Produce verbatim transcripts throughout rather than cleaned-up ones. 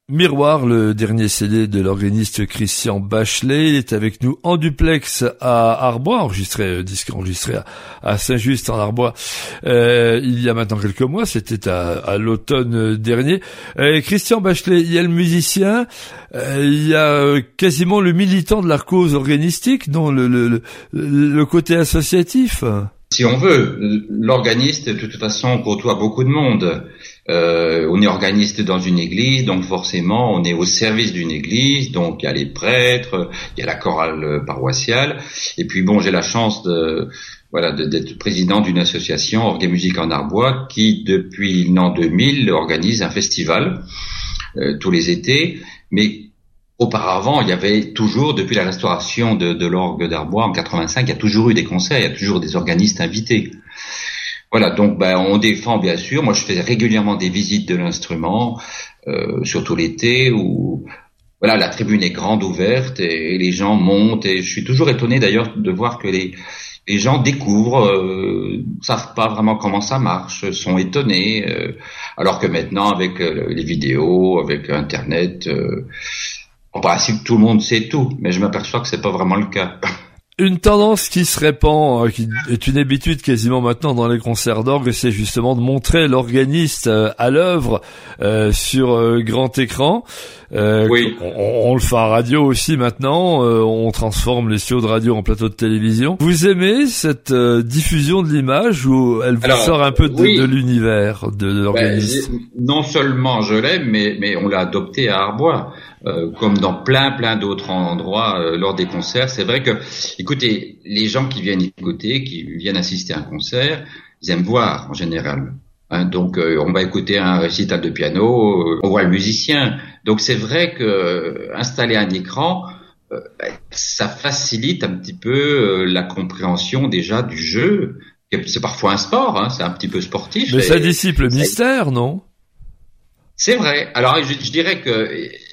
Miroir, le dernier C D de l'organiste Christian Bachelet, il est avec nous en duplex à Arbois, enregistré, euh, disque enregistré à, à Saint-Just en Arbois, euh, il y a maintenant quelques mois, c'était à, à l'automne dernier. Euh, Christian Bachelet, il y a le musicien, euh, il y a euh, quasiment le militant de la cause organistique, non, le, le, le, le côté associatif. Si on veut, l'organiste, de toute façon, côtoie beaucoup de monde. Euh, on est organiste dans une église, donc forcément, on est au service d'une église. Donc, il y a les prêtres, il y a la chorale paroissiale. Et puis, bon, j'ai la chance de, voilà, de, d'être président d'une association Orgue Musique en Arbois qui, depuis l'an deux mille, organise un festival euh, tous les étés. Mais auparavant, il y avait toujours, depuis la restauration de, de l'orgue d'Arbois en quatre-vingt-cinq, il y a toujours eu des concerts, il y a toujours des organistes invités. Voilà, donc ben on défend bien sûr. Moi, je fais régulièrement des visites de l'instrument, euh, surtout l'été, où voilà, la tribune est grande ouverte et, et les gens montent. Et je suis toujours étonné d'ailleurs de voir que les les gens découvrent, euh, savent pas vraiment comment ça marche, sont étonnés, euh, alors que maintenant avec euh, les vidéos, avec Internet. Euh, En principe, tout le monde sait tout, mais je m'aperçois que c'est pas vraiment le cas. Une tendance qui se répand, euh, qui est une habitude quasiment maintenant dans les concerts d'orgue, c'est justement de montrer l'organiste euh, à l'œuvre euh, sur euh, grand écran. Euh, oui. On, on le fait à radio aussi maintenant, euh, on transforme les studios de radio en plateau de télévision. Vous aimez cette euh, diffusion de l'image ou elle vous Alors, sort un peu de, oui. de l'univers de, de l'organiste? Ben, non seulement je l'aime, mais, mais on l'a adopté à Arbois. Euh, comme dans plein plein d'autres endroits euh, lors des concerts. C'est vrai que, écoutez, les gens qui viennent écouter, qui viennent assister à un concert, ils aiment voir en général. Hein, donc euh, on va écouter un récital de piano, euh, on voit le musicien. Donc c'est vrai que euh, installer un écran, euh, ça facilite un petit peu euh, la compréhension déjà du jeu. C'est parfois un sport, hein, c'est un petit peu sportif. Mais ça dissipe le mystère, non? C'est vrai. Alors je, je dirais que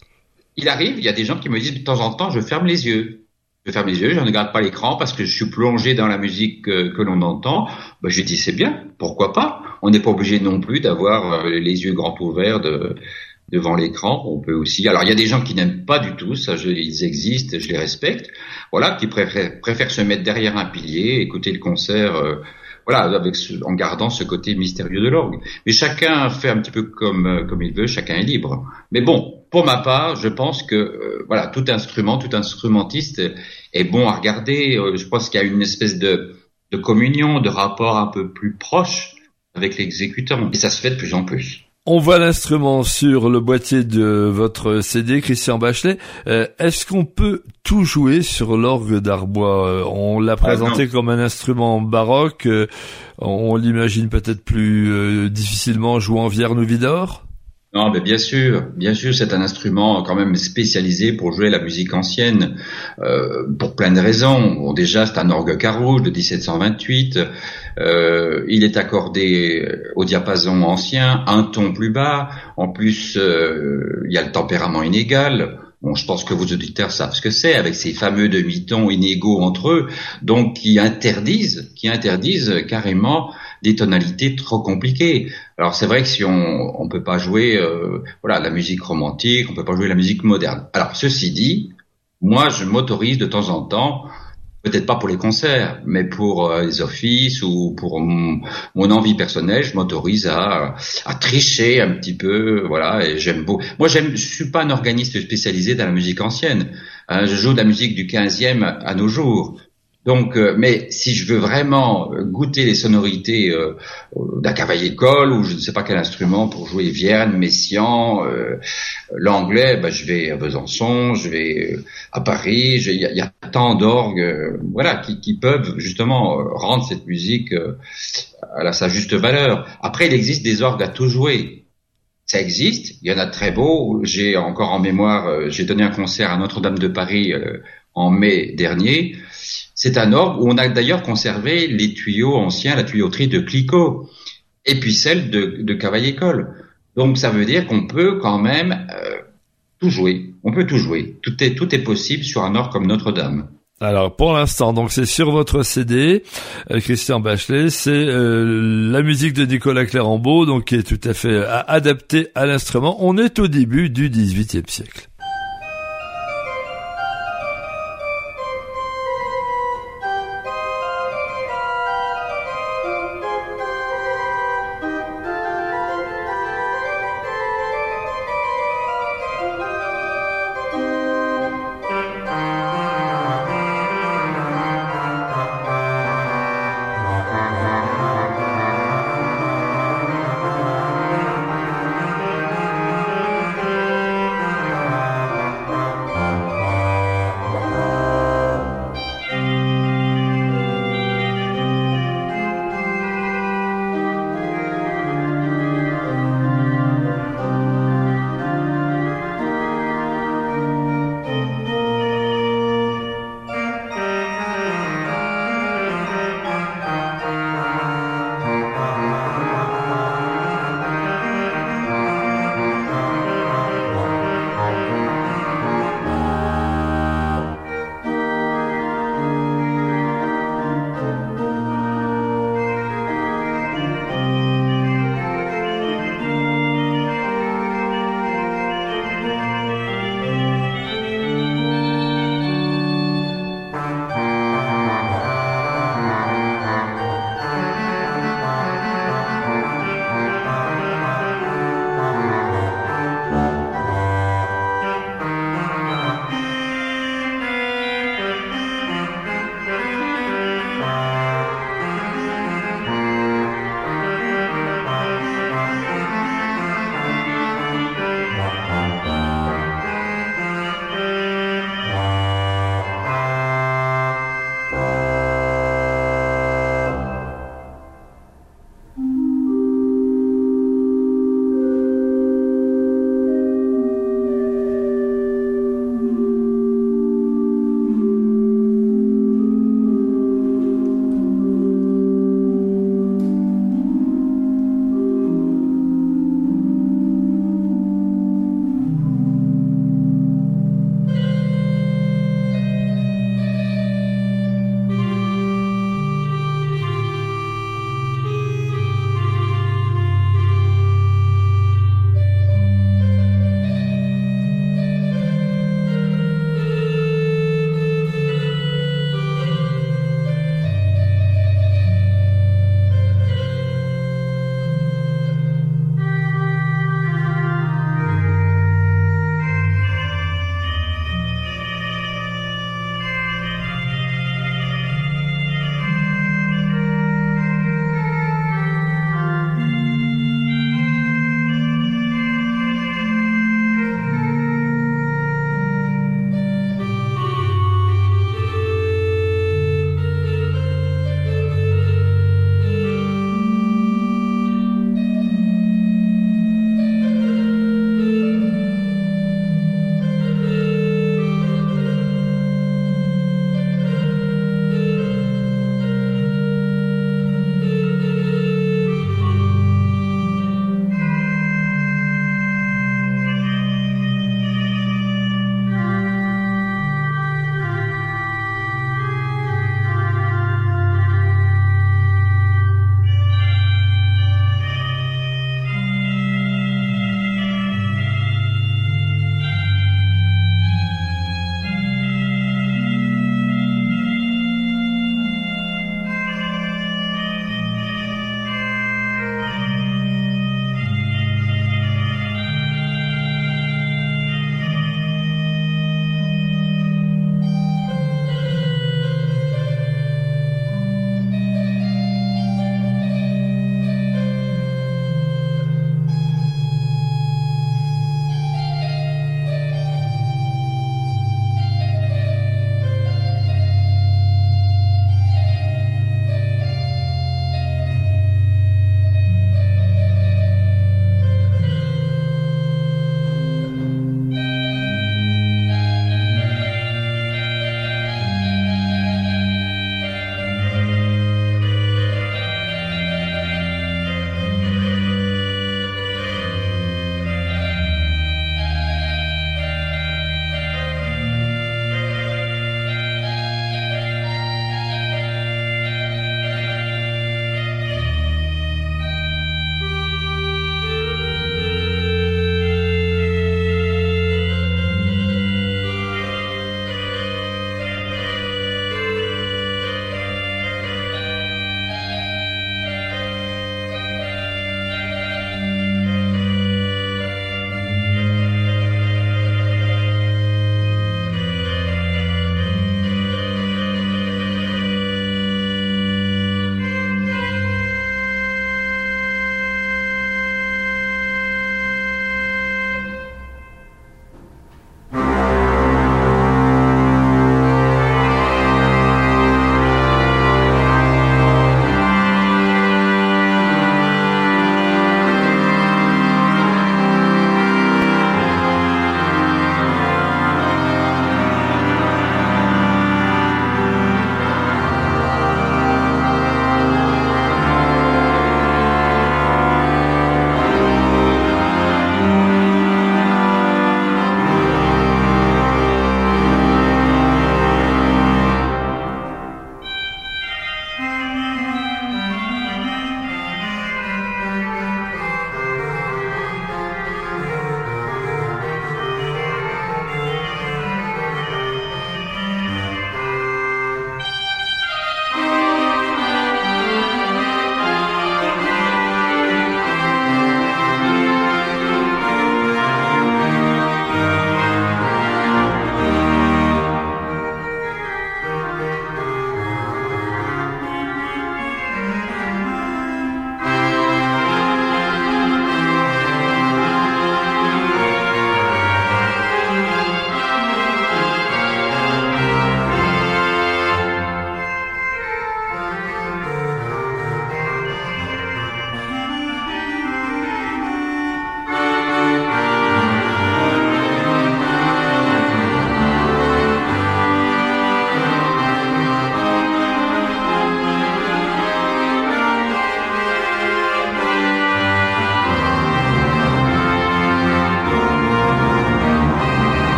il arrive, il y a des gens qui me disent de temps en temps, je ferme les yeux. Je ferme les yeux, je ne regarde pas l'écran parce que je suis plongé dans la musique que, que l'on entend. Ben, je dis c'est bien, pourquoi pas? On n'est pas obligé non plus d'avoir les yeux grands ouverts de, devant l'écran. On peut aussi. Alors il y a des gens qui n'aiment pas du tout, ça, je, ils existent, je les respecte. Voilà, qui préfèrent, préfèrent se mettre derrière un pilier, écouter le concert. Euh, Voilà, avec ce, en gardant ce côté mystérieux de l'orgue. Mais chacun fait un petit peu comme comme il veut, chacun est libre. Mais bon, pour ma part, je pense que euh, voilà, tout instrument, tout instrumentiste est bon à regarder. Euh, je pense qu'il y a une espèce de de communion, de rapport un peu plus proche avec l'exécutant. Et ça se fait de plus en plus. On voit l'instrument sur le boîtier de votre C D, Christian Bachelet. Euh, est-ce qu'on peut tout jouer sur l'orgue d'Arbois? euh, On l'a présenté ah, comme un instrument baroque. Euh, on l'imagine peut-être plus euh, difficilement jouant en Vierne ou Widor? Non, mais bien sûr, bien sûr, c'est un instrument quand même spécialisé pour jouer la musique ancienne, euh, pour plein de raisons. Bon, déjà, c'est un orgue Carouge de dix-sept cent vingt-huit. Euh, il est accordé au diapason ancien, un ton plus bas. En plus, euh, il y a le tempérament inégal. Bon, je pense que vos auditeurs savent ce que c'est, avec ces fameux demi-tons inégaux entre eux, donc qui interdisent, qui interdisent carrément des tonalités trop compliquées. Alors c'est vrai que si on on peut pas jouer euh, voilà la musique romantique, on peut pas jouer la musique moderne. Alors ceci dit, moi je m'autorise de temps en temps, peut-être pas pour les concerts, mais pour euh, les offices ou pour mon, mon envie personnelle, je m'autorise à à tricher un petit peu, voilà. Et j'aime beau. Moi j'aime, je suis pas un organiste spécialisé dans la musique ancienne. Hein, je joue de la musique du quinzième à nos jours. Donc, euh, mais si je veux vraiment goûter les sonorités euh, d'un cavaillé-colle ou je ne sais pas quel instrument pour jouer Vierne, Messiaen, euh, l'anglais, ben, je vais à Besançon, je vais à Paris. Il y a, y a tant d'orgues, euh, voilà, qui, qui peuvent justement rendre cette musique euh, à la, sa juste valeur. Après, il existe des orgues à tout jouer. Ça existe, il y en a de très beaux. J'ai encore en mémoire, euh, j'ai donné un concert à Notre-Dame de Paris euh, en mai dernier. C'est un orgue où on a d'ailleurs conservé les tuyaux anciens, la tuyauterie de Clicquot, et puis celle de, de Cavaillé-Coll. Donc ça veut dire qu'on peut quand même euh, tout jouer. On peut tout jouer. Tout est, tout est possible sur un orgue comme Notre-Dame. Alors pour l'instant, donc c'est sur votre C D, euh, Christian Bachelet, c'est euh, la musique de Nicolas Clérambault, donc qui est tout à fait euh, adaptée à l'instrument. On est au début du dix-huitième siècle.